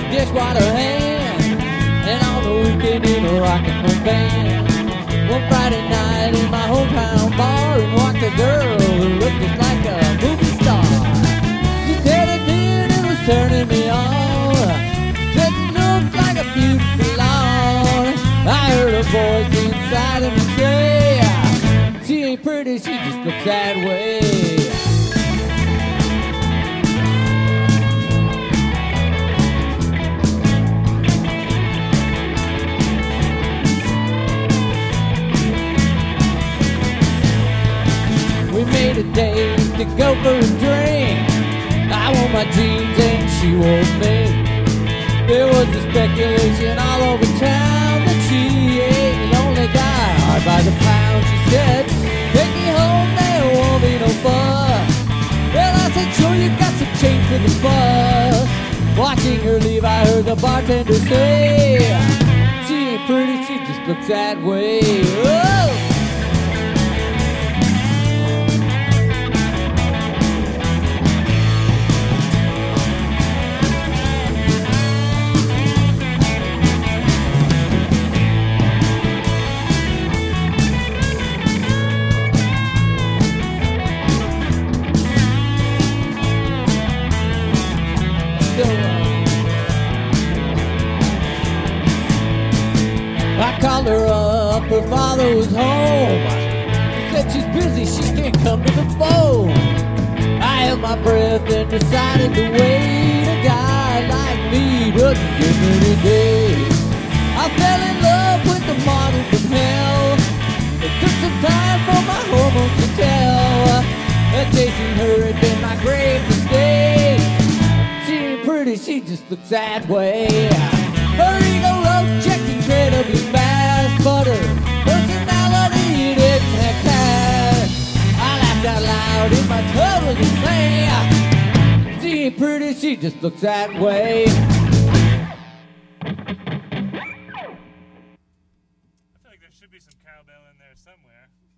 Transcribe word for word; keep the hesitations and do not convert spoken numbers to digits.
dishwater hand, and on the weekend in a rock and roll band. One Friday night in my hometown bar, and walked a girl who looked just like a movie star. She said it did, it was turning me on. Said she looked like a beautiful lawn. I heard a voice inside of me say, she ain't pretty, she just looks that way. We made a date to go for a drink. I wore my jeans and she wore me. There was a speculation all over town that she ain't a lonely guy, hard by the pound. She said, take me home, there won't be no fun. Well, I said, sure, you got some change for the bus. Watching her leave, I heard the bartender say, she ain't pretty, she just looks that way. Oh! I called her up, her father was home. She said she's busy, she can't come to the phone. I held my breath and decided to wait. A guy like me doesn't get many days. I fell in love with the model from hell. It took some time for my hormones to tell that chasing her had been my grave mistake. She ain't pretty, she just looks that way. Her ego road checked incredibly fast, but her personality didn't have cash. I laughed out loud in my total dismay. She ain't pretty, she just looks that way. I feel like there should be some cowbell in there somewhere.